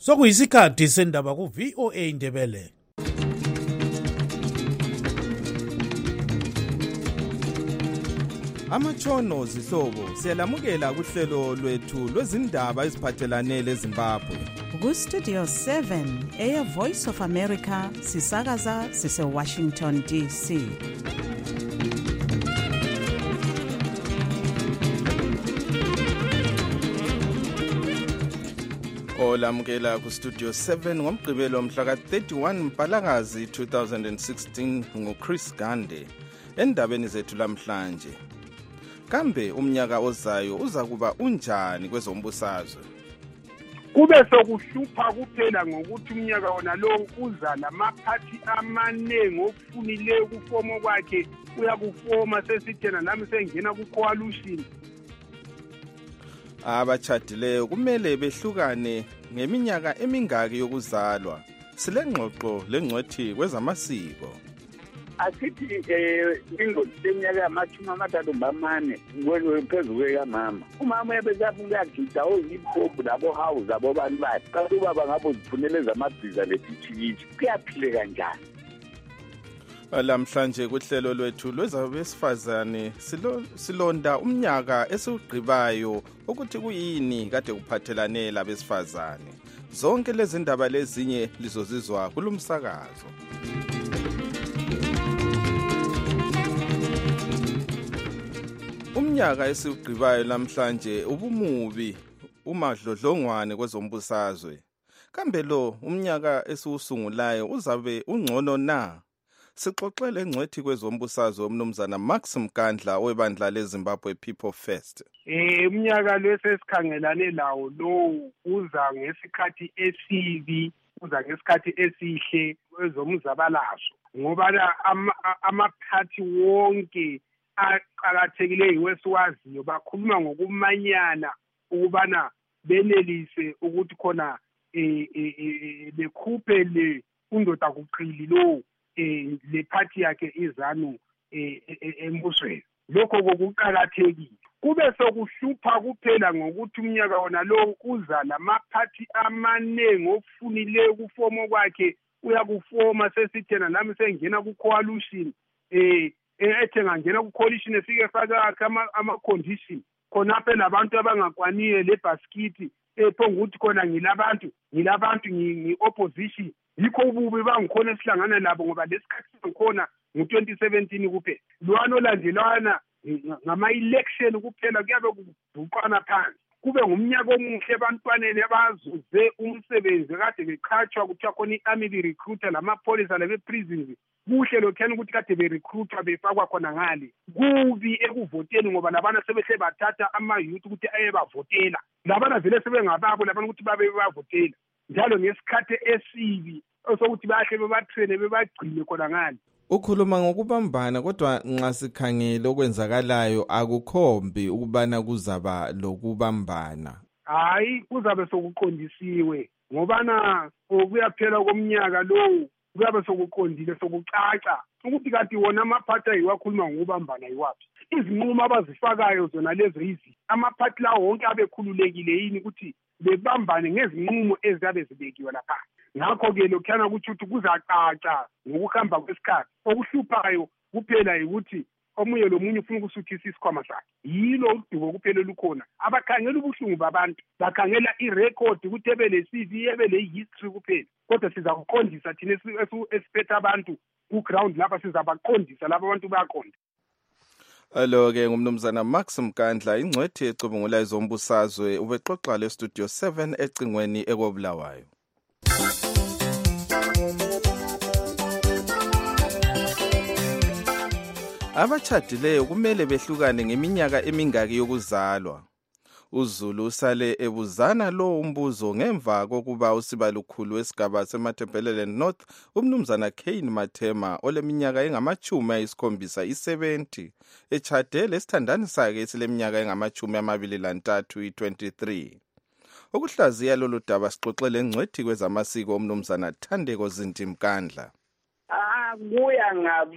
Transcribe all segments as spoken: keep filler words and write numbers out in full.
Sokuyisikhathi sendaba ku V O A Indebele. Amatshono zihlobo siyalamukela kuhlelo lwethu lwezindaba eziphathelane leZimbabwe. Ku Studio seven eya Voice of America sisakaza sise Washington D C. Olamukela ku Studio seven ngomgqibelo mhla ka thirty-one Mpalakazi two thousand sixteen nguChris Gande. Endabeni zethu lamhlanje, kambe umnyaka ozayo uza kuba unjani kwezombusazwe? Kube sokuhlupha kuphela ngokuthi umnyaka wona lo uza lamaphathi amanengi okufunileyo kufomo kwakhe uyakufoma sesithena nami sengena ku coalition. Abachadileyo kumele behlukane ngeminyaka emingaki yokuzalwa. Silengxoxo lengcwethi kwezamasiko. Asithi eh ingoleminyaka yamachumi amathathu bamane kwelo phezulu kwamama. Umama ebezathi uyagida oziphobu labo house abo bantu bathi. Kanti ubaba ngabo zifunele zamabhiza letichikichi. Kuyaphile kanjani? Lamhlanje kuhlelo lwethu lwezabesifazane silonda umnyaka esiugqibayo ukuthi kuyini kade kuphathelane labesifazane. Zonke lezi ndaba lezinye lizozizwa kulumsakazo. Umnyaka esiugqibayo lamhlanje ubumubi umadlodlongwane kwezombusazwe. Kambe lo umnyaka esiusungulayo uzabe ungcono na? Sixoxele ngcwethi kwezombusazwe umnumzana Max Mkandla webandla leZimbabwe People First. Eh umnyaka lwesesikangelane lawo lo uza ngesikhathi esibi, uza ngesikhathi esihle kwezomzabalazo. Ngoba amaphathi wonke aqhakathekileyo yiwesiwaziyo bakhuluma ngokumanyana ukubana benelise ukuthi khona eh bekhuphe le undoda kuqili lo eh le party yakhe izanu embusweni. Lokho kokuqhakathekile. Kube sokuhlupha kuphela ngokuthi umnyaka wona lo uza lamaphathi amanengi okufunileyo kufomo kwakhe uyakufoma sesithena nami sengena ku coalition eh ethe ngangena ku coalition efike faka ama condition khona phela abantu abangakwaniye le basket ephonga ukuthi khona ngilabantu ngilabantu ngi opposition. Yikho ububi bangikhona esihlangana labo ngoba lesikhathi sikhona ngo twenty seventeen kuphela. Lwana olandelwana ngama election kuphela kuyabe kubhuqana phansi. Kube ngumnyaka omuhle ebantwaneni abazuze umsebenzi kade beqhatshwa kuthiwa khona i-army recruiter lamapolisa labe prisons. Kuhle lokhani ukuthi kade be recruiter befakwa khona ngale. Kubi ekuvoteni ngoba labana sebehle bathatha ama youth ukuthi aye bavotela. Labana vele sebengababo labana ukuthi babe bavotela. Njalo ngesikhathi esibi osokuthi bahle bebatrain bebagcine khona ngale. Ukhuluma ngokubambana kodwa nxa sikhangele okwenzakalayo akukhombi ukubana kuzaba lokubambana. Hayi kuzabe sokuqondisiwe ngobana kuyaphela komnyaka lo kuyabe sokuqondile sokucaca ukuthi kanti wona amaphathi ayiwakhuluma ngokubambana yiwapi. Izinqumo abazifakayo zona lezo izi amaphathi lawo wonke abekhululekile yini ukuthi bebambane ngezinqumo ezabe zibekiwe lapha. Ngakho ke lokhana ukuthi ukuthi kuzacaca ngokuhamba kwesikhathi. Okuhluphayo kuphela ukuthi omunye lomunye ufuna ukusuthisa isikhwama sakhe. Yilo udubo kuphela lukhona. Abakhangela ubuhlungu babantu, bakhangela irecord ukuthi ebe le C V ebe le history kuphela. Kodwa siza kuqondisa thina esiphethe abantu ku ground lapha sizabaqondisa labo abantu bayaqonda. Alo ke ngumnumzana Max Mkandla ingcwethi ecubungula izombusazwe ubexoxa le Studio seven ecingweni ekobulawayo. Abachadileyo kumele behlukane ngeminyaka emingaki yokuzalwa. uZulu usale ebuzana lo umbuzo ngemva kokuba usibalukhulu wesigaba seMatabeleland North umnumzana Kane Mathema oleminyaka engamachumi ayisikhombisa i-seventy echade lesithandani sakhe esileminyaka engamachumi amabili lantathu i-twenty-three. Ukuhlaziya lolu daba sixoxele ngcwethi kwezamasiko umnumzana Thandeko Zinti Mkandla. Ah kuya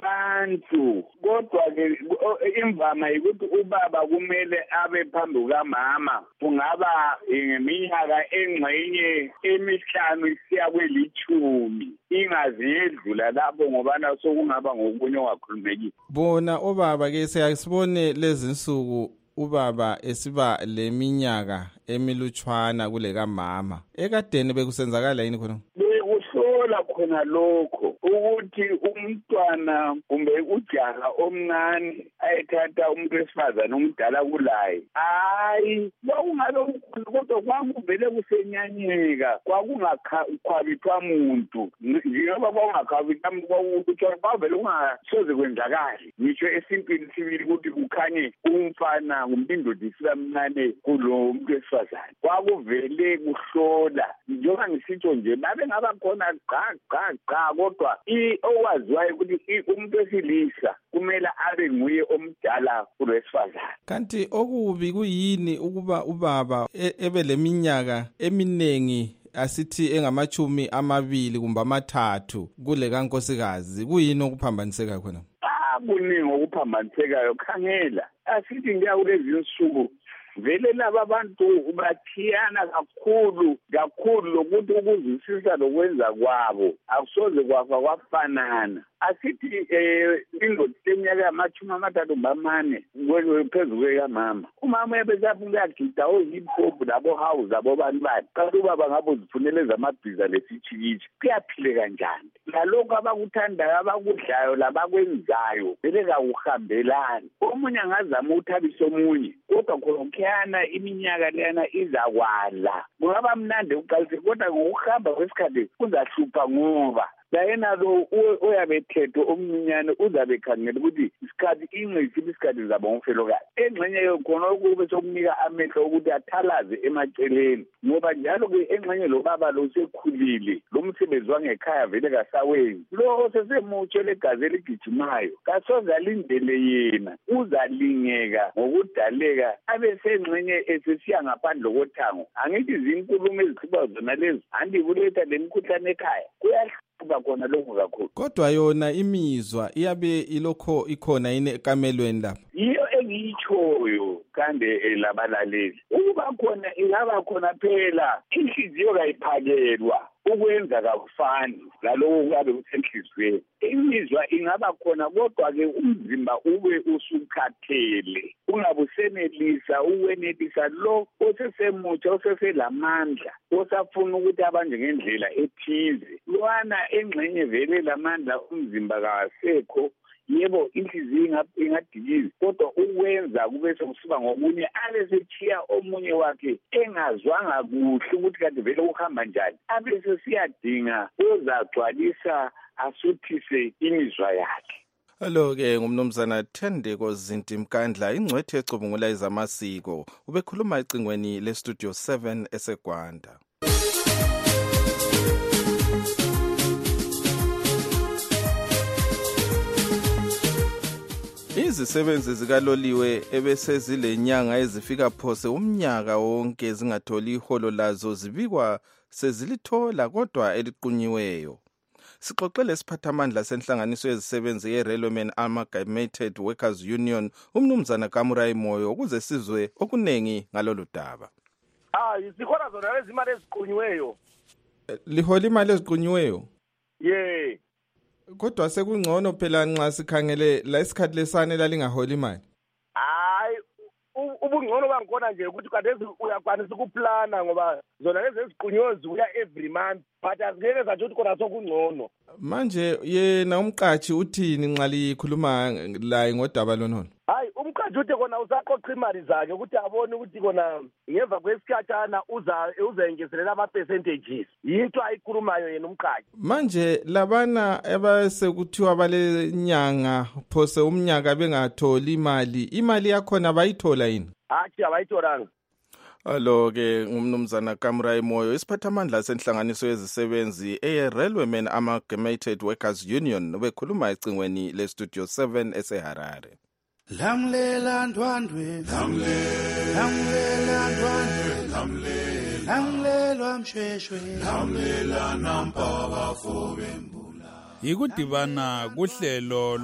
ngabantu kodwa ke imvama ukuthi ubaba kumele abe phambi kukamama kungaba ngeminyaka engxenye emihlanu isiya kwelithumi ingaze yedlula lapho ngoba naso kungaba ngokunye ongakhulumeki. Bona obaba ke siyasibone lezi nsuku ubaba esiba leminyaka emilutshwana kule kamama. Ekadeni bekusenzakala yini khona? Bekuhlola khona lokho ukuthi umntwana kumbe ujaha omncane ayethatha umuntu wesifazane omdala kulaye. Hayi, kwakungabe umkhulu kodwa kwakuvele kusenyanyeka, kwakungakhwabithwa muntu. Njengoba kwakungakhwabithwa muntu kwakuthiwa kwavele kungasoze kwenzakali. Ngisho esimpini sibili ukuthi kukhanye umfana ngumndoda isilamncane kulo muntu wesifazane. Kwakuvele kuhlola. Njengoba ngisitsho nje babe ngaba khona gqa gqa gqa kodwa owaziwayo ukuthi umuntu wesilisa kumele abe nguye omdala kulesifazane. Kanti okubi kuyini ukuba ubaba ebe leminyaka eminengi asithi engamachumi amabili kumbe amathathu kule kankosikazi? Kuyini okuphambaniseka khona? Ah, kuningi okuphambanisekayo. Khangela, asithi ngiya kulezi nsuku vele laba abantu bathiyana kakhulu kakhulu lokuthi ukuzwisisa lokwenza kwabo akusoze kwafa kwafanana. Asithi eh indoda leminyaka yamachumi amathathu bamane phezulu kwekamama, umama ebesafuna ukuyagida o-hip hop labo house abo bantu bakhe, kanti ubaba ngabo uzifunele ezamabhiza lesichikichi. Kuyaphile kanjani? Lalokho abakuthandayo abakudlayo labakwenzayo vele kakuhambelani. Omunye angazama uthabisa omunye kodwa khona iminyaka lena izakwala. Kungaba mnandi uqalise kodwa ngokuhamba kwesikhathi kuzahlupha ngoba yena lo oyabethethe omncinyane uzabe khangela ukuthi isikhathi ingcisi isikhathi zabo ngomfelokazi. Engxenye yokhona ukube sokunika amehlo ukuthi athalaze emaceleni ngoba njalo ke engxenye lo baba lo sekhulile lo msebenzi wangekhaya vele kasawenzi. Lo sesemutshe legazi eligijimayo kasoze alindele yena, uzalingeka ngokudaleka abe sengxenye esesiya ngaphandle kothango. Angithi izinkulumo ezikhipha zona lezi andikuletha lemikhuhlane ekhaya kuya khona lokho kakhulu. Kodwa yona imizwa iyabe ilokho ikhona yini ekamelweni lapha? Iyo engiyitshoyo kande labalaleli ukuba khona ingaba khona phela inhliziyo kayiphakelwa ukwenza kakufani laloko kabe kusenhlizweni. Imizwa ingaba khona kodwa ke umzimba ube usukhathele ungabusenelisa ukwenelisa lo osesemutsha oseselamandla osafuna ukuthi abanje ngendlela ethize. Lwana engxenye vele lamandla umzimba kasekho. Yebo inhliziyo ingadikiza kodwa ukwenza kube sokusiba ngokunye abesethiya omunye wakhe engazwanga kuhle ukuthi kanti vele ukuhamba njani, abese siyadinga ozagcwalisa asuthise imizwa yakhe. Hello ke ngumnumzana Thendeko Zinti Mkandla, ingcwethe ecubungula izamasiko, ubekhuluma ecingweni le Studio seven eseGwanda. Izisebenzi zikaloliwe ebesezilenyanga ezifika phose umnyaka wonke zingatholi iholo lazo zibikwa sezilithola kodwa eliqunyiweyo. Sixoxele siphathamandla senhlanganiso yezisebenzi ye-Railwaymen Amalgamated Workers Union umnumzana Kamurai Moyo ukuze sizwe okunengi ngalolu daba. Ah, isikhona zona lezi imali eziqunyiweyo. Lihola imali eziqunyiweyo? Yeah. Kodwa sekungcono phela nxa sikhangele la isikhathi lesane lalingaholi imali. Hayi, ubungcono bangikhona nje ukuthi kadezi uyakwanisa ukuplana ngoba zona lezi eziqunyiwe zibuya every month but azingeke zathi ukuthi khona sokungcono. Manje yena umqashi uthini nxa likhuluma la ngodaba lonono? Hayi, umqashi uthi kona usaqoqa imali zakhe ukuthi abone ukuthi kona ngemva kwesikhathana uza uzengezelela ama percentages. Yinto ayikhulumayo yena umqashi. Manje labana ebase kuthiwa bale nyanga phose umnyaka bengatholi imali, imali yakhona bayithola yini? Hayi abayitholanga. Alo ke ngumnumzana Kamurai Moyo, isiphathamandla senhlanganiso yezisebenzi eye-Railwaymen Amalgamated Workers Union, bekhuluma ecingweni le Studio seven eseHarare. Lamlela ndwandwe, lamlela ndwandwe, lamlela mshweshwe, lamlela nampaba fobembula. Yikudibana kuhlelo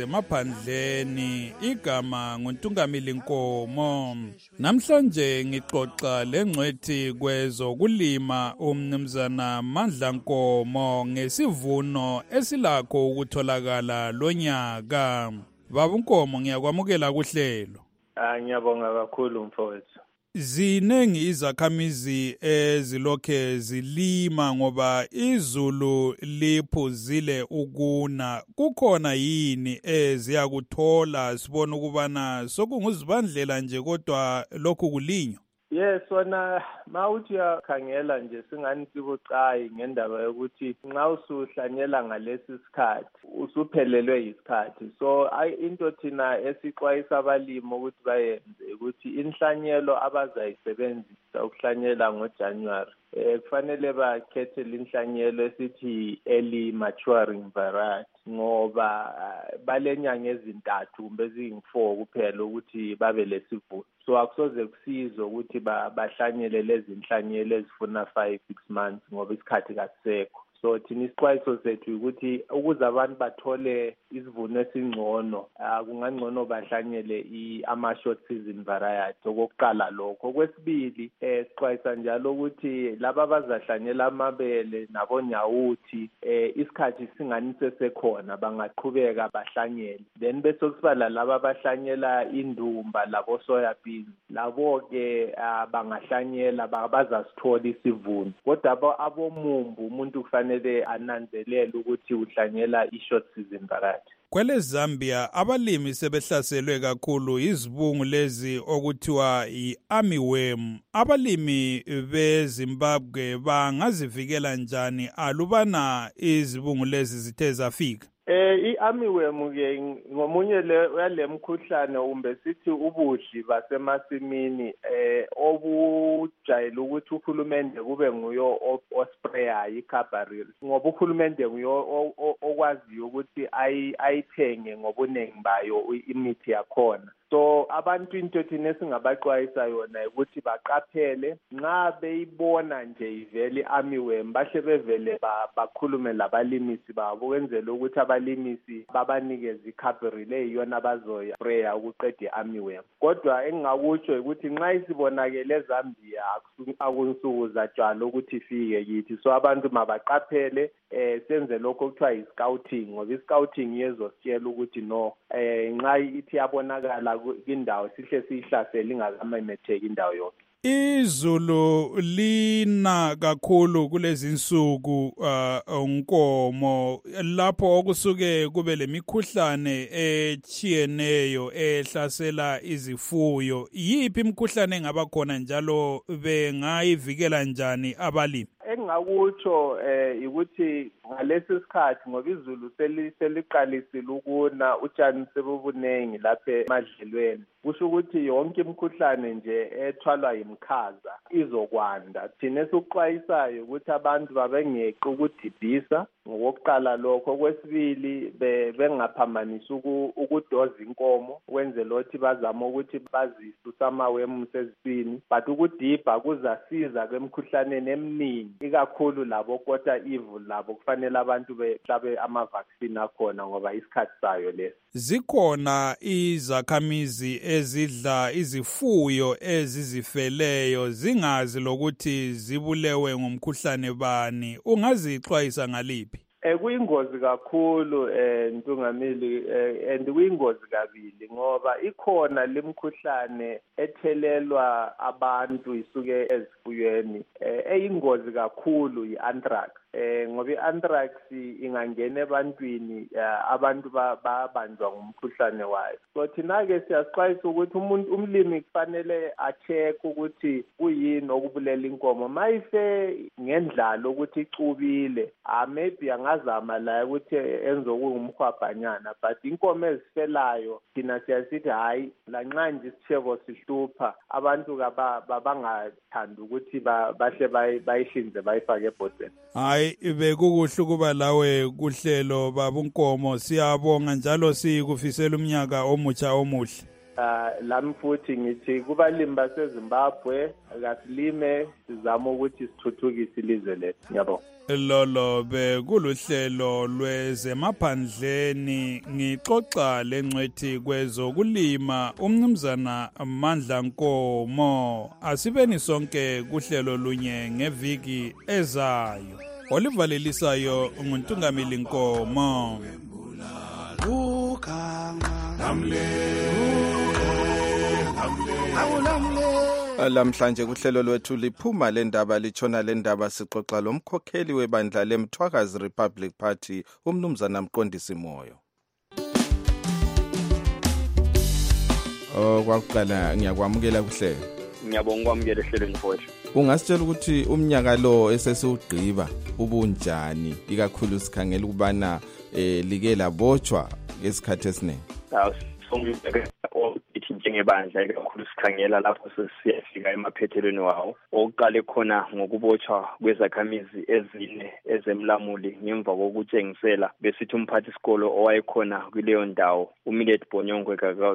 lwezemaphandleni igama nguNtungamili Nkomo. Namhlanje ngixoxa lengcwethi kwezokulima umnumzana Mandla Nkomo ngesivuno esilakho ukutholakala lonyaka. Baba Nkomo ngiyakwamukela kuhlelo. Ah ngiyabonga kakhulu mfowethu. Zinengi izakhamizi ezilokhe zilima ngoba izulu liphuzile ukuna. Kukhona yini eziyakuthola sibona ukubana sokunguzibandlela nje kodwa lokhu kulinywa? Yes, wona mawuthi uyakhangela nje singani sibucayi ngendaba yokuthi nxa usuhlanyela ngalesi sikhathi usuphelelwe isikhathi. So ay into thina esixwayisa abalimi ukuthi bayenze ukuthi inhlanyelo abazayisebenzisa ukuhlanyela ngoJanuary eh kufanele bakhethe inhlanyelo esithi early maturing variety ngoba balenyanga ezintathu kumbe ezingu-four kuphela ukuthi babe lesivuno. So akusoze kusize ukuthi bahlanyele lezi inhlanyelo ezifuna five six months ngoba isikhathi kasekho. So thina isixwayiso sethu ukuthi ukuze abantu bathole isivuno esingcono kungangcono bahlanyele ama-short season variety okokuqala lokho. Okwesibili eh sixwayisa njalo ukuthi laba abazahlanyela amabele nabonyawuthi eh isikhathi singani sesekhona bangaqhubeka bahlanyele. Then bese kusibala laba abahlanyela indumba labo soya beans labo ke bangahlanyela bazasithola isivuno. Kodwa abomumbu umuntu kufanele ananzelele ukuthi uhlanyela i-short season variety. Kwele Zambia abalimi sebehlaselwe kakhulu izibungu lezi okuthiwa i-armyworm. Abalimi beZimbabwe bangazivikela njani alubana izibungu lezi zithe zafika? Eh i-armyworm ke ngomunye le yalemkhuhlane umbe sithi ubudli basemasimini eh obujayela ukuthi uhulumende kube nguyo osprayer iCabaril ngoba uhulumende nguyo okwaziyo ukuthi ayithenge ngobunengi bayo imithi yakhona. So abantu into thina singabaxwayisa yona ukuthi baqaphele nxa beyibona nje ivele i-armyworm bahle bevele bakhulume labalimisi babo ukwenzela ukuthi abalimisi babanikeze iCabaril eyiyona abazoya sprayer ukuqeda i-armyworm. Kodwa engingakutsho ukuthi nxa isibonakele eZambia akunsuku zatshwala ukuthi ifike kithi. So abantu mabaqaphele eh senze lokho okuthiwa i-scouting ngoba i-scouting yezositshela ukuthi no eh nxa ithi yabonakala indawo sihle siyihlasela ingakamemetheki indawo yonke. Izulu lina kakhulu kulezi insuku uh, Nkomo lapho okusuke kube lemikhuhlane echiyeneyo ehlasela izifuyo. Yiphi imikhuhlane engaba khona njalo bengayivikela njani abalimi? Engakutsho eh ukuthi ngalesi sikhathi ngoba izulu seliqalisile ukuna utshani sebubunengi lapha emadlelweni kusho ukuthi yonke imikhuhlane nje ethwalwa yimkhaza izokwanda. Thina esikuxwayisayo ukuthi abantu babengeqi ukudibhisa ngokuqala lokho. Kwesibili bengaphambanisi ukudoza inkomo ukwenzela ukuthi bazame ukuthi bazisusa amawemu seziswini, but ukudibha kuzasiza kwemikhuhlaneni eminingi ikakhulu labo kota evil labo kufanele abantu behlabe ama-vaccine akhona ngoba isikhathi sayo lesi. Zikhona izakhamizi ezidla izifuyo ezizifeleyo zingazi lokuthi zibulewe ngumkhuhlane bani, ungazixwayisa ngaliphi? Eh kuyingozi kakhulu eh Ntungamili eh and kuyingozi kabili ngoba ikhona lemkhuhlane ethelelwa abantu isuke ezifuyweni eh eyingozi kakhulu i-anthrax. Eh ngoba i-anthrax ingangena ebantwini abantu babanjwa ngumkhuhlane wayo. So thina ke siyasixwayisa ukuthi umuntu umlimi kufanele a-check ukuthi kuyini okubulela inkomo mayife ngendlalo ukuthi icubile ah maybe angazama la ukuthi enze okungumkhwabhanyana, but inkomo ezifelayo thina siyasithi hayi lanxa nje isitheko sihlupha abantu bangathanda ukuthi bahle bayihlinze bayifake ebhodweni. Hayi bekukuhle ukuba lawe kuhlelo Baba Nkomo, siyabonga njalo sikufisela umnyaka omutsha omuhle. uh, lami futhi ngithi kubalimi baseZimbabwe akasilime sizama ukuthi sithuthukise ilizwe lethu. Ngiyabonga. Lolo bekuluhlelo lwezemaphandleni ngixoxa lengcwethi kwezokulima umnumzana Mandla Nkomo. Asibeni sonke kuhlelo lunye ngeviki ezayo. Olivalelisayo nguNtungamili Nkomo. Lamhlanje kuhlelo lwethu liphuma lendaba litshona lendaba sixoxa lomkhokheli webandla leMthwakazi Republic Party umnumzana Mqondisi Moyo. Oh kwakuqala ngiyakwamukela kuhlelo. Ngiyabonga ukwamukela ehlelweni mfowethu. Ungasitshela ukuthi umnyaka lo esesiugqiba ubunjani ikakhulu sikhangela ukubana eh like labotshwa ngesikhathi esiningi. Hawu songibheke ithi njengebandla ikakhulu sikhangela lapho sesiyafika emaphethelweni wawo. Okuqale khona ngokubotshwa kwezakhamizi ezine ezemlamuli ngemva kokutshengisela besithi umphathi isikolo owayekhona kuleyo ndawo uMilet Bonyongwe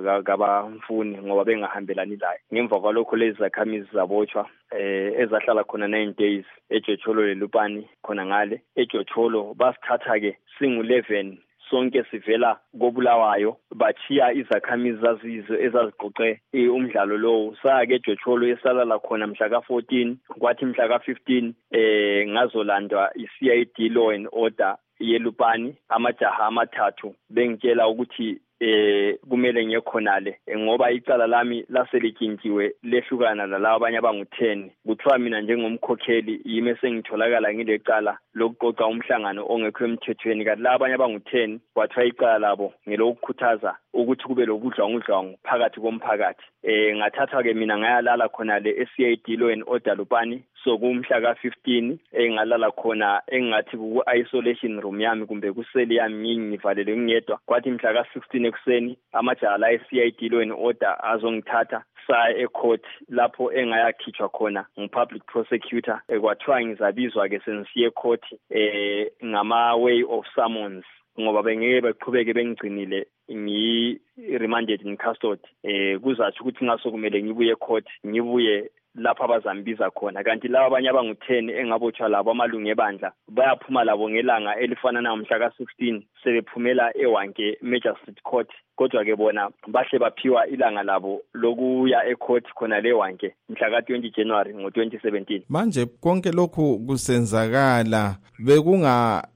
kabamfuni ngoba bengahambelani laye. Ngemva kwalokho lezi zakhamizi zabotshwa eh ezahlala khona nine days eJocholo leLupani khona ngale eJocholo basithatha ke singu eleven sonke sivela kobulawayo bachiya izakhamizi zazizo ezaziqoqe umdlalo lowo sake eJocholo esalala khona mhla ka fourteen kwathi mhla ka fifteen eh ngazolandwa iC I D law and order yeLupani amajaha amathathu bengitshela ukuthi eh kumele ngiyekhonale ngoba icala lami laselikintiwe lehlukana nalabo abanye abangu ten kuthiwa mina njengomkhokheli yime sengitholakala ngile cala lokuqoqa umhlangano ongekho emthethweni kanti labo abanye abangu ten kwathiwa icala labo ngelokukhuthaza ukuthi kube lokudlwangudlwangu phakathi komphakathi. Eh ngathatha ke mina ngayalala khona le C I D law and order Lupani so kumhla ka fifteen engalala khona engathi ku isolation room yami kumbe kuseli yami ngivalele ngiyedwa kwathi mhla ka sixteen ekuseni amajala e C I D law and order azongithatha sa ecourt lapho engayakhitshwa khona ngupublic prosecutor ekwathiwa ngizabizwa ke sensiye court eh ngama way of summons ngoba bengeke beqhubeke bengigcinile ngi remanded in custody eh kuzathi ukuthi ngaso kumele ngibuye ecourt ngibuye lapha abazambiza khona kanti laba abanye abangu ten engabotshwa labo amalungu ebandla bayaphuma labo ngelanga elifana namhla ka sixteen sebephumela ewanke Magistrate Court kodwa ke bona bahle baphiwa ilanga labo lokuya ecourt khona lewanke mhla ka twenty January ngo twenty seventeen. Manje konke lokhu kusenzakala bekunga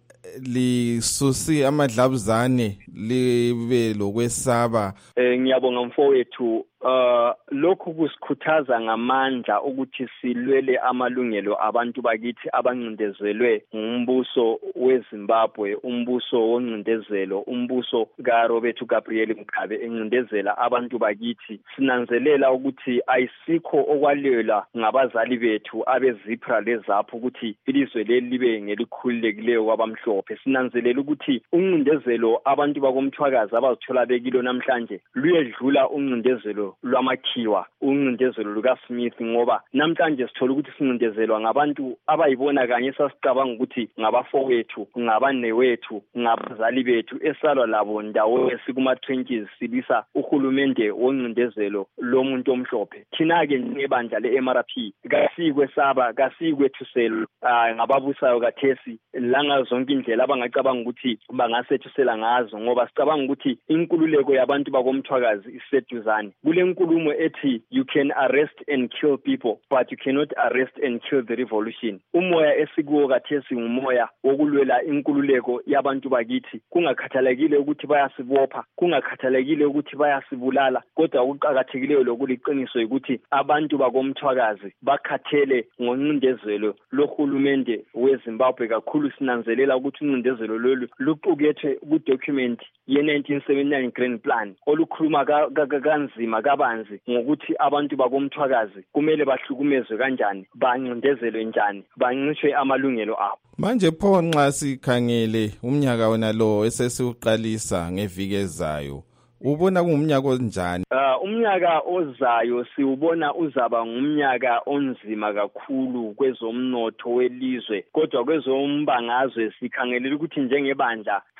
lisusi amadlabuzane libe lokwesaba. Eh ngiyabonga mfowethu uh lokhu kusikhuthaza ngamandla ukuthi silwele amalungelo abantu bakithi abancindezelwe ngumbuso weZimbabwe umbuso woncindezelo umbuso kaRobert Gabriel Mugabe encindezela abantu bakithi sinanzelela ukuthi ayisikho okwalela ngabazali bethu abezipra lezapho ukuthi ilizwe leli libe ngelikhululekileyo kwabamhlophe sinanzelela ukuthi uncindezelo abantu bakomthwakazi abazithola bekilo namhlanje luyedlula uncindezelo lwamakhiwa uncindezelo luka Smith ngoba namhlanje sithola ukuthi sincindezelwa ngabantu abayibona kanye sasicabanga ukuthi ngabafowethu ngabanewethu ngabazali bethu esalwa labo ndawo esikuma twenties sibisa uhulumende woncindezelo lomuntu omhlophe thina ke ngebandla leM R P kasikwe saba kasikwe thuselo ngababusayo kathesi langa zonke indlela abangacabanga ukuthi bangasethusela ngazo ngoba sicabanga ukuthi inkululeko yabantu bakomthwakazi iseduzane kule nkulumo ethi you can arrest and kill people but you cannot arrest and kill the revolution. Umoya esikuwo kathesi ngumoya wokulwela inkululeko yabantu bakithi kungakhathalekile ukuthi bayasibopha kungakhathalekile ukuthi bayasibulala kodwa ukuqhakathekileyo lokuliqiniso ukuthi abantu bakomthwakazi bakhathele ngoncindezelo lohulumende weZimbabwe kakhulu sinanzelela ukuthi uncindezelo lolu luqukethwe ku document ye nineteen seventy-nine Grand Plan olukhuluma kanzima kabanzi ngokuthi abantu bakomthwakazi kumele bahlukumezwe kanjani bancindezelwe njani bancishwe amalungelo abo. Manje pho nxa sikhangele umnyaka wona lo esesiuqalisa ngeviki ezayo ubona kungumnyaka onjani? Uh, umnyaka ozayo siubona uzaba ngumnyaka onzima kakhulu kwezomnotho welizwe kodwa kwezombangazwe sikhangelela ukuthi njengebandla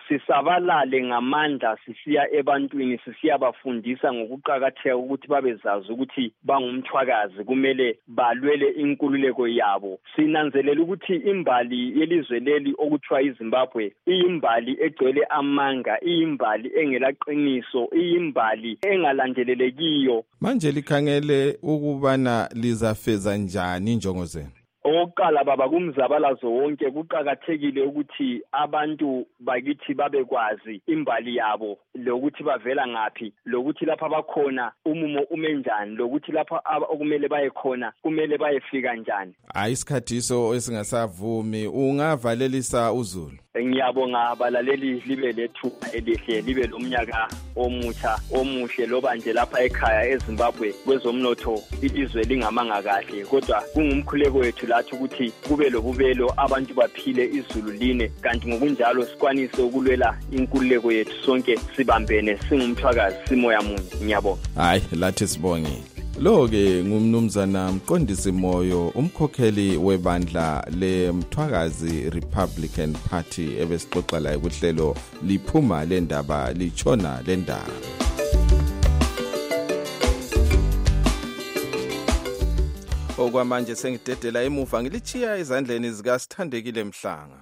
sisabalale ngamandla sisiya ebantwini sisiyabafundisa ngokuqakatheka ukuthi babezazi ukuthi bangumthwakazi kumele balwele inkululeko yabo. Sinanzelela ukuthi imbali yelizwe leli okuthiwa iZimbabwe iyimbali egcwele amanga, iyimbali engelaqiniso, iyimbali engalandelelekiyo. Manje likhangele ukubana lizafeza njani injongo zenu? Oqala baba kumzabalazo wonke kuqakathekile ukuthi abantu bakithi babekwazi imbali yabo lokuthi bavela ngapi, lokuthi lapha bakhona umumo umenjani, lokuthi lapha okumele baye khona kumele bayefika njani. Hayi isikhathiso esingasavumi, ungavalelisa uZulu. Ngiyabonga abalaleli libe lethuba elihle, libe lomnyaka omutsha omuhle loba nje lapha ekhaya eZimbabwe kwezomnotho ilizwe lingamanga kahle, kodwa kungumkhuleko wethu lathi ukuthi kube lobubelo abantu baphile izulu line, kanti ngokunjalo sikwanise ukulwela inkululeko yethu sonke sibambene singumthwakazi simoya munye. Ngiyabonga. Hayi lathi sibongile. Lo-ke ngumnumzana Mqondisi Moyo, umkhokheli webandla leMthwakazi Republican Party ebesixoxa la kuhlelo liphuma lendaba lichona lendaba. Okwamanje sengidedela emuva ngilichiya ezandleni zika Sithandekile Mhlanga.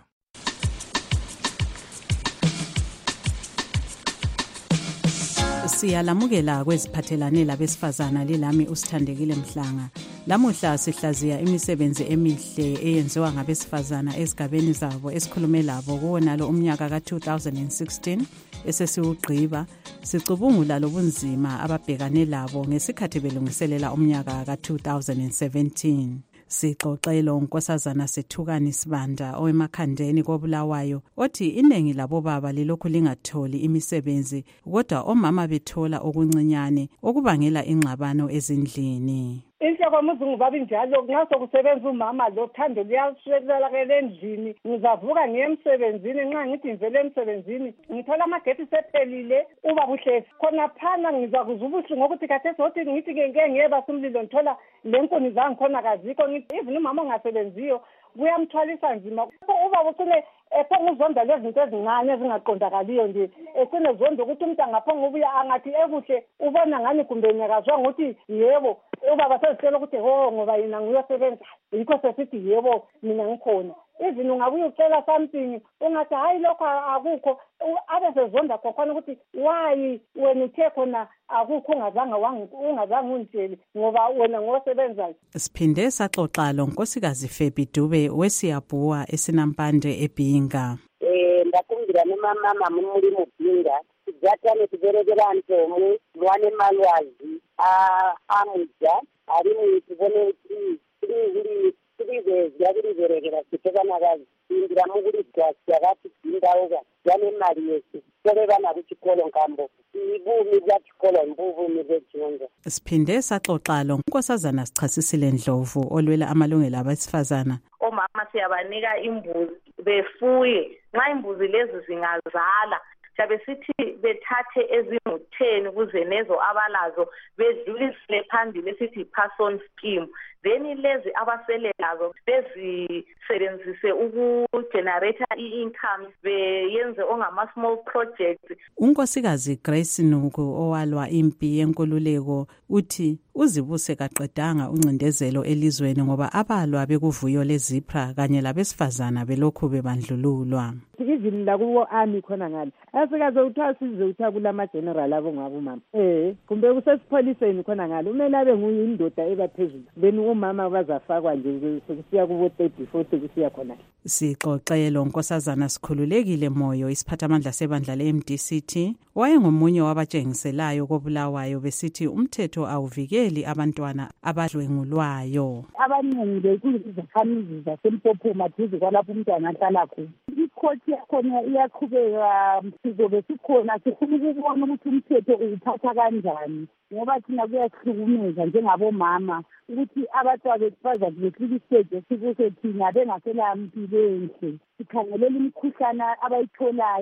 Siyalamukela kweziphathelane labesifazana lelami uSithandekile Mhlanga. Lamuhla sihlaziya imisebenzi emihle eyenziwa ngabesifazana ezigabeni zabo esikhulume labo kuwonalo umnyaka ka two thousand sixteen esesiwugqiba. Sicubungula lobunzima ababhekane labo ngesikhathi belungiselela umnyaka ka two thousand seventeen. Sixoxelo unkosazana Sethukani Sibanda owemakhandeni koBulawayo othi iningi labo baba lilokhu lingatholi imisebenzi kodwa omama bethola okuncinyane okubangela ingxabano ezindlini. Inhloko muzungu babi njalo ngaso kusebenza umama lo thando liyashwela ke endlini ngizavuka ngiyemsebenzini nxa ngithi ngivele emsebenzini ngithola amagethi sephelile uba buhlezi khona phana ngizakuzubuhle ngokuthi kade sothi ngithi ke ngeke ngiyeba sumlilo ngithola lenkuni zangi khona kazikho ngithi even umama ongasebenziyo kuyamthwalisa nzima uba bucine ephonga uzonda lezinto ezincane ezingaqondakaliyo nje esine zonda ukuthi umuntu angaphonga ubuya angathi ekuhle ubona ngani kumbe nyakazwa ngokuthi yebo ubaba sesitshela ukuthi ho ngoba yena nguyosebenza yikho sesithi yebo mina ngikhona even ungabuya ucela something ungathi hayi lokho akukho abe sezonda khona ukuthi why wena uthe khona akukho ungazange ungazange ungitshele ngoba wena ngosebenzayo. Siphinde saxoxa lo nkosikazi Febi Dube wesiyabuwa esinampande eBhinga. Eh ndakumbira nemama mama muri muBhinga sijathane siberekela ntomu lwane malwazi a amuja ari mutibone kuti tiri tiri zviri zverekera kutekana kazi indira muguri gas yakati indaoga yane mari yese tore vana kuchikolo nkambo ibumi byachikolo mbuvumi bejonga. Siphinde saxoxa lo nkosazana Sichasisile Ndlovu olwela amalungelo abesifazana. Omama siyabanika imbuzi befuye nxa imbuzi lezi zingazala Chabe sithi bethathe ezingu-ten kuze nezo abalazo bedlulisele phambili esithi person scheme, then lezi abasele lazo bezisebenzise ukugenerate i-income beyenze ongama small projects. Unkosikazi Grace Nuku owalwa impi yenkululeko uthi uzibuse kaqedanga uncindezelo elizweni ngoba abalwa bekuvuyo lezipra kanye labesifazana belokhu bebandlululwa. Izini la kuwo ami khona ngani asikaze uthatha size uthakula ama general abo ngabo mama eh kumbe kusesipholiseni khona ngalo umele abe nguye indoda ebaphezulu then umama bazafakwa nje kusiya kubo thirty forty kusiya khona. Sixoxelo nkosazana Sikhululekile Moyo isiphathamandla sebandla le-M D C T wayengomunye wabatshengiselayo koBulawayo besithi umthetho awuvikeli abantwana abadlwengulwayo. Abaningi bekuyizakhamizi zaseMpophoma duze kwalapho umntwana ahlala khona. Ikhothi yakhona iyaqhubeka sizobe sikhona sifuna ukubona ukuthi umthetho uphatha kanjani ngoba thina kuyahlukumeza njengabomama ukuthi abatwa besifazane behlukiseke sikuse thina bengasela mpilo enhle sikhangelela imikhuhlane abayitholayo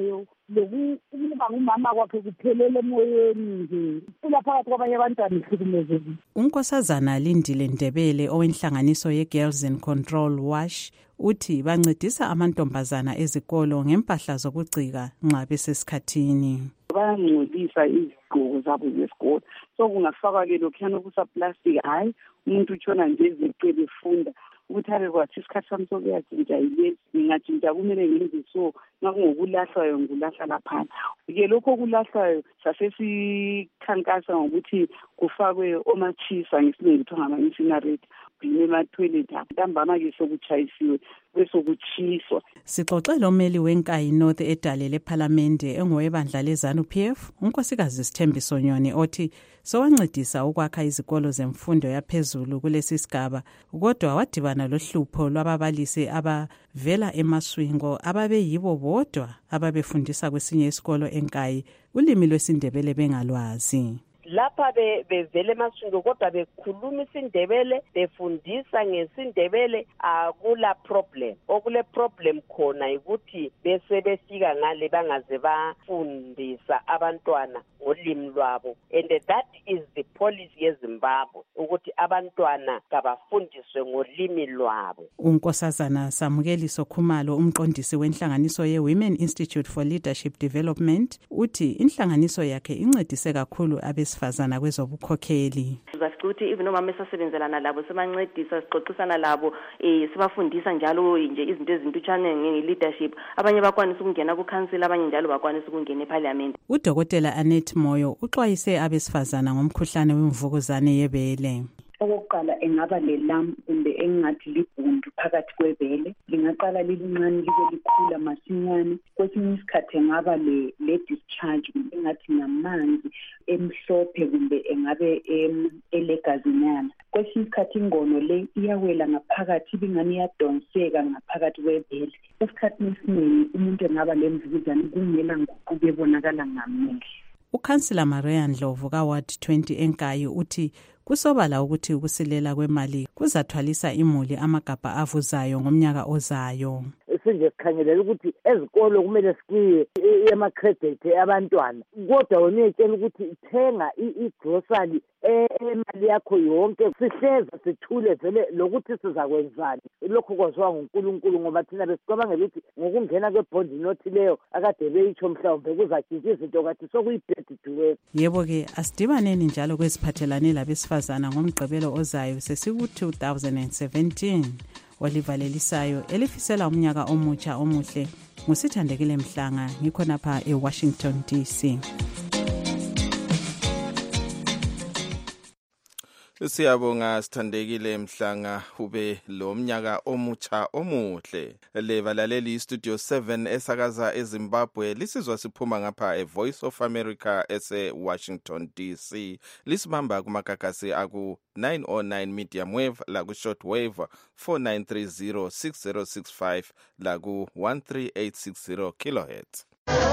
lokuba ngumama kwakhe kuphelele emoyeni nje ula phakathi kwabanye abantwana ihlukumezekile. uNkosazana Lindile Ndebele owenhlanganiso ye-Girls in Control WASH uthi bancedisa amantombazana ezikolo ngempahla zokugcika nxa besesikhathini. Bayangcolisa izigqoko zabo zesikolo, so kungafakwa ke lokhuyana okusaplastic, hayi umuntu utshona nje ezeqe befunda ukuthi abe kwathi isikhathi sami sokuyatshintsha yilesi, ngingatshintsha kumele ngenze so, ngakungokulahlwayo ngulahla laphana. Ke lokho okulahlwayo sasesiikhankasa ngokuthi kufakwe omachisa ngesilungu kuthiwa ngama-incinerate ema-toilet, ntambama ke sokutshayisiwe besokutshiswa. Sixoxela ummeli wenkayi North edale lephalamende engowebandla leZANU P F unkosikazi Sithembiso Nyoni othi sowancedisa ukwakha izikolo zemfundo yaphezulu kulesi sigaba, kodwa wadibana lohlupho lwababalisi abavela emaswingo ababeyibo bodwa ababefundisa kwesinye isikolo enkayi ulimi lwesindebele bengalwazi. Lapha bevele emaswingo kodwa bekhuluma isindebele, befundisa ngesindebele, akula problem. Okule problem khona ukuthi bese befika ngale bangaze bafundisa abantwana ngolimi lwabo, and that is the policy yeZimbabwe ukuthi abantwana kabafundiswe ngolimi lwabo. uNkosazana Samukeliso Khumalo umqondisi wenhlanganiso ye-Women Institute for Leadership Development uthi inhlanganiso yakhe incedise kakhulu abesifazana kwezobukhokheli. Zasho ukuthi even omama esasebenzelana labo sebancedisa, sixoxisana labo, eh sibafundisa njalo nje izinto ezintutshane nge-leadership. Abanye bakwanisa ukungena ku-council, abanye njalo bakwanisa ukungena eParliament. uDokotela Annette Moyo uxwayise abesifazana ngomkhuhlane wemvukuzane yebele. Okokuqala engaba lelamp kumbe engathi libhundu phakathi kwebele, lingaqala lilincane libe likhula masinyane. Kwesinye isikhathi engaba le le discharge kumbe engathi namanzi emhlophe kumbe engabe elegazinyana. Kwesinye isikhathi ingono le iyawela ngaphakathi ibingani iyadonseka ngaphakathi kwebele. Esikhathini esiningi umuntu engaba lemvukuzane kungela nguquko ebonakala ngamehlo. uKhansila Maria Ndlovu kaWard twenty enkayi uthi kusobala ukuthi ukusilela kwemali kuzathwalisa imuli amagabha avuzayo ngomnyaka ozayo. Sinje sikhangelela ukuthi ezikolo kumele sikiye ema-credit abantwana, kodwa wena uyetshela ukuthi thenga i-grocery emali yakho yonke, sihleza sithule vele lokuthi sizakwenzani. Lokho kwaziwa nguNkulunkulu ngoba thina besicabangela ukuthi ngokungena kwe-bond note leyo akade beyitsho mhlawumbe kuzatshintsha izinto kathi sokuyi-bad to work. Yebo-ke asidibaneni njalo kweziphathelane labesifazana ngomgqibelo ozayo sesiku-two thousand seventeen. Olivalelisayo elifisela umnyaka omutsha omuhle ngusithandekile Mhlanga ngikhonapha eWashington D C. Siyabonga Sithandekile Mhlanga, ube lo mnyaka omutsha omuhle. Levalaleli Studio seven esakaza eZimbabwe lisizwa siphuma ngapha eVoice of America ese Washington D C. Lisibamba kumagagasi aku nine oh nine medium wave la ku short wave four nine three zero six zero six five la ku one three eight six zero kilohertz.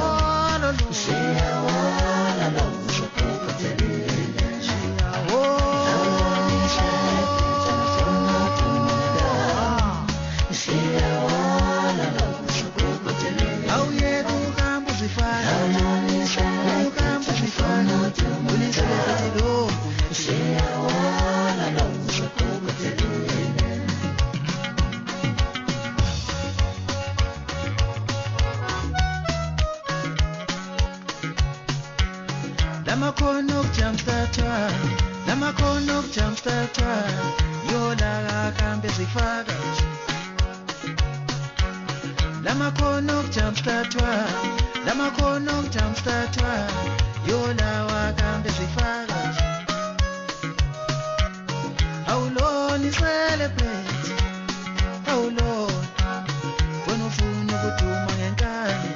Lamakono jumpstart, lamakono jumpstart, yola kambe zifaka. Lamakono jumpstart, lamakono jumpstart, yola kambe zifaka. How long is celebrate? How long? When ufuna ukuduma ngenkani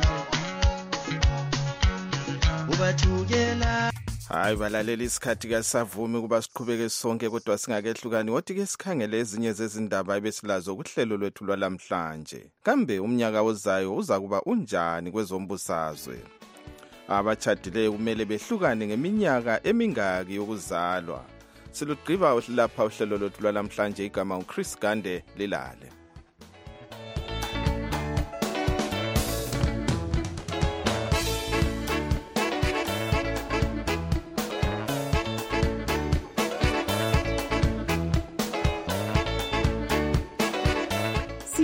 ubathukela. Hayi balaleli isikhathi kasavumi kuba siqhubeke sonke kodwa singakehlukani woti ke sikhangele ezinye zezindaba ebesilazo kuhlelo lwethu lwalamhlanje. Kambe umnyaka ozayo uza kuba unjani kwezombusazwe? Abachadileyo kumele behlukane ngeminyaka emingaki yokuzalwa. Silugqiba lapha uhlelo lwethu lwalamhlanje igama uChris Gande lilale.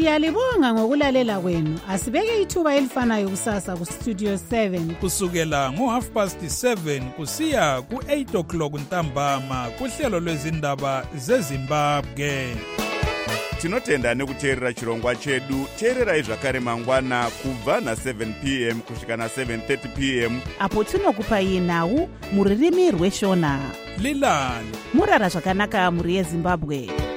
Siyalibonga ngokulalela kwenu. Asibeke ithuba elifanayo kusasa ku Studio seven kusukela ngo half past seven kusiya ku eight o'clock ntambama kuhlelo lwezindaba zeZimbabwe. Tinotenda nekuteerera chirongwa chedu. Teererai zvakare mangwana kubva na seven p m kusvika na seven thirty p m apo tinokupai nhau muririmi rweshona. Lilani murara zvakanaka muri yeZimbabwe.